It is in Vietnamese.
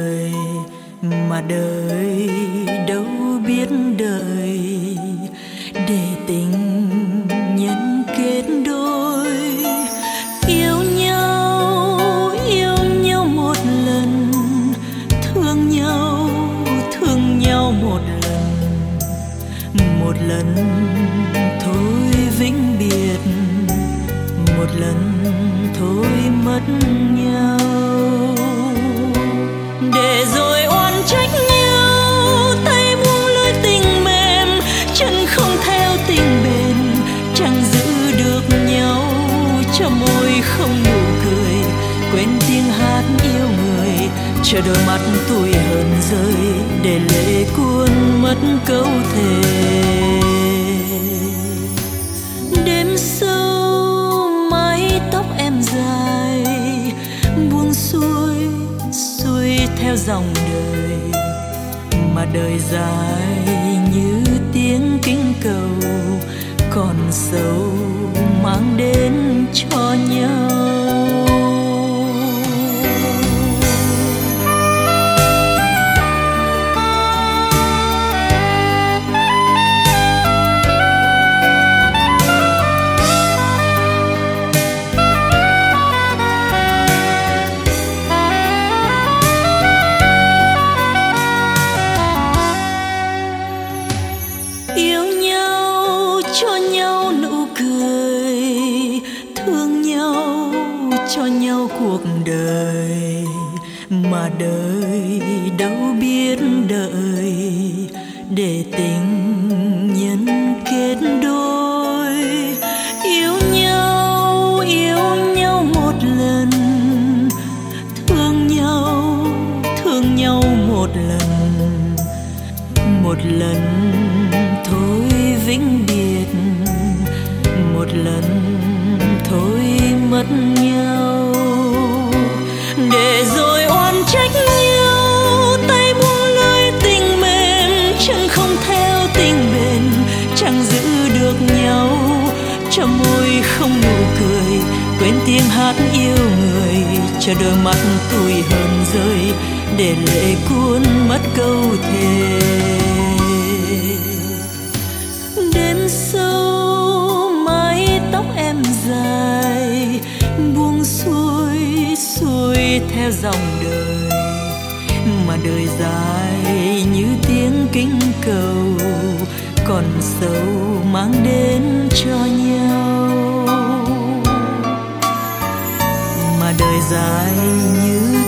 đời, mà đời đâu biết đợi để tình nhân kết đôi. Yêu nhau một lần, thương nhau một lần thôi vĩnh biệt, một lần thôi mất nhau. Để rồi oan trách nhau, tay buông lưới tình mềm, chân không theo tình bền, chẳng giữ được nhau, cho môi không nụ cười, quên tiếng hát yêu người, chờ đôi mắt tuổi hờn rơi, để lệ cuốn mất câu thề. Đêm sâu mái tóc em dài, buông xuôi theo dòng đời, mà đời dài như tiếng kinh cầu, còn sầu mang đến cho nhau. Yêu nhau cho nhau nụ cười, thương nhau cho nhau cuộc đời, mà đời đâu biết đợi để tình nhân kết đôi. Yêu nhau một lần, thương nhau một lần thôi vĩnh biệt, một lần thôi mất nhau. Để rồi oan trách nhau, tay buông lưới tình mềm, chân không theo tình bền, chẳng giữ được nhau, cho môi không nụ cười, quên tiếng hát yêu người, cho đôi mắt tuổi hờn rơi, để lệ cuốn mất câu thề. Đêm sâu mái tóc em dài, buông xuôi theo dòng đời, mà đời dài như tiếng kinh cầu, còn sầu mang đến cho nhau. Mà đời dài như